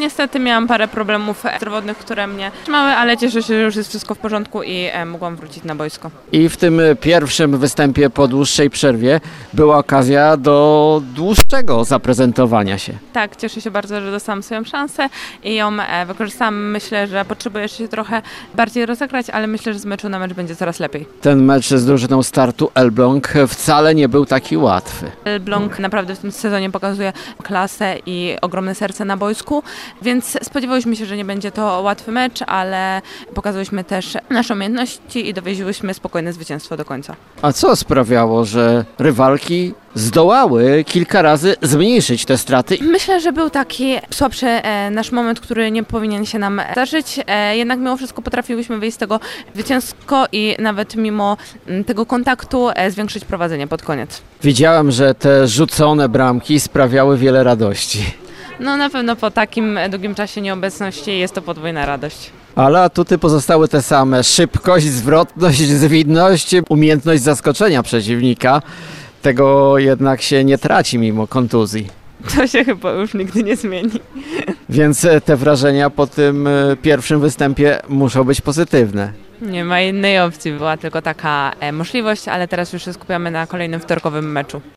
niestety miałam parę problemów zdrowotnych, które mnie trzymały, ale cieszę się, że już jest wszystko w porządku i mogłam wrócić na boisko. I w tym pierwszym występie po dłuższej przerwie była okazja do dłuższego zaprezentowania się. Tak, cieszę się bardzo, że dostałam swoją szansę i ją wykorzystam. Myślę, że potrzebuję jeszcze się trochę bardziej rozegrać, ale myślę, że z meczu na mecz będzie coraz lepiej. Ten mecz z drużyną Startu Elbląg wcale nie był taki łatwy. Elbląg naprawdę w tym sezonie pokazuje klasę i ogromne serce na boisku, więc spodziewałyśmy się, że nie będzie to łatwy mecz, ale pokazałyśmy też nasze umiejętności i dowieziłyśmy spokojne zwycięstwo do końca. A co sprawiało, że rywalki zdołały kilka razy zmniejszyć te straty? Myślę, że był taki słabszy nasz moment, który nie powinien się nam zdarzyć. Jednak mimo wszystko potrafiłyśmy wyjść z tego zwycięsko i nawet mimo tego kontaktu zwiększyć prowadzenie pod koniec. Widziałem, że te rzucone bramki sprawiały wiele radości. No na pewno po takim długim czasie nieobecności jest to podwójna radość. Ale atuty pozostały te same. Szybkość, zwrotność, zwinność, umiejętność zaskoczenia przeciwnika. Tego jednak się nie traci mimo kontuzji. To się chyba już nigdy nie zmieni. Więc te wrażenia po tym pierwszym występie muszą być pozytywne. Nie ma innej opcji, była tylko taka możliwość, ale teraz już się skupiamy na kolejnym wtorkowym meczu.